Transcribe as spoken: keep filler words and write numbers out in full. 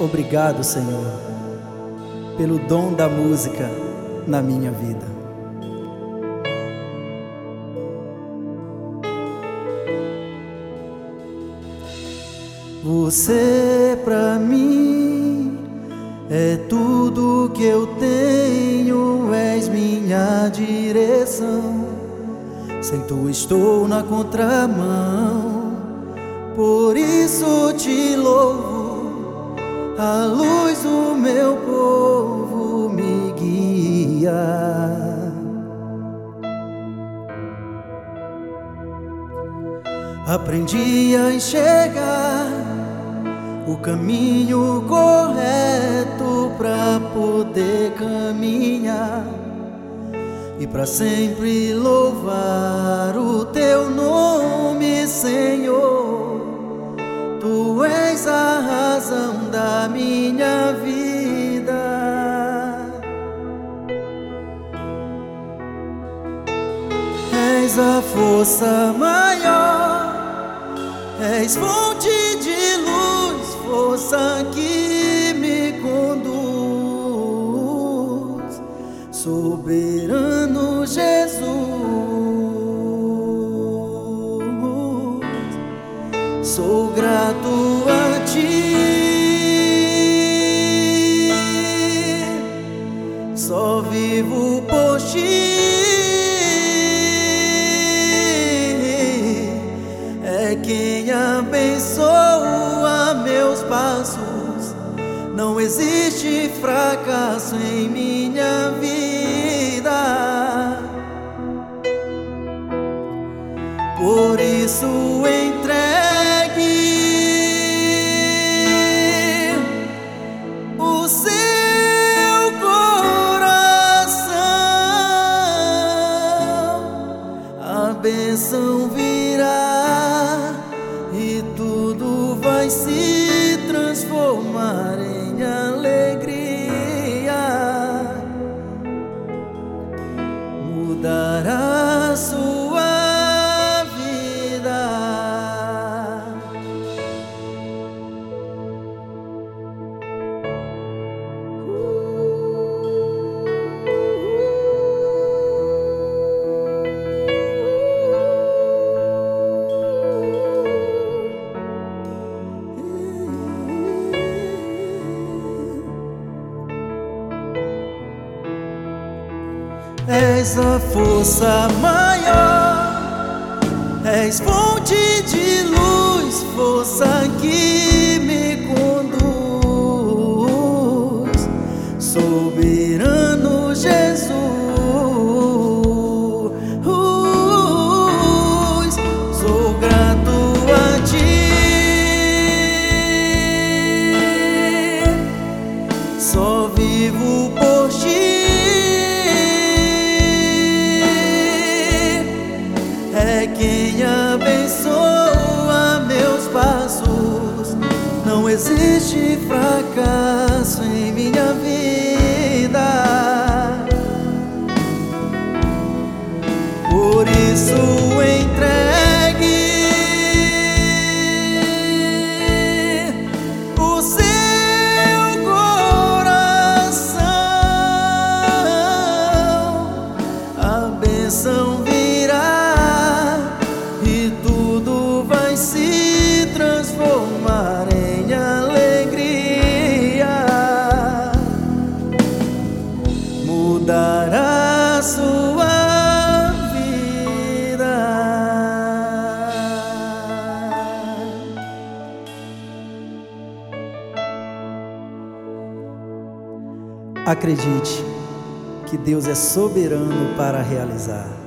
Obrigado, Senhor, pelo dom da música na minha vida. Você pra mim é tudo que eu tenho, és minha direção. Sem tu estou na contramão, por isso te louvo. A luz do meu povo me guia. Aprendi a enxergar o caminho correto pra poder caminhar e pra sempre louvar o teu nome, Senhor. Tu és a razão da minha vida. És a força maior, és fonte de luz, força que me conduz, soberano Jesus. Sou grato a ti, só vivo por ti. É quem abençoa meus passos, não existe fracasso em minha vida. Por isso entregue o seu coração, a bênção virá e tudo vai se transformar em alegria. Mudará sua vida. És a força maior, és fonte de luz, força que me conduz, soberano Jesus. Sou grato a ti, só vivo por ti. É quem abençoa meus passos, não existe fracasso em minha vida. Por isso entregue o seu coração, a bênção virá e tudo vai se transformar em alegria. Mudará sua vida. Acredite que Deus é soberano para realizar.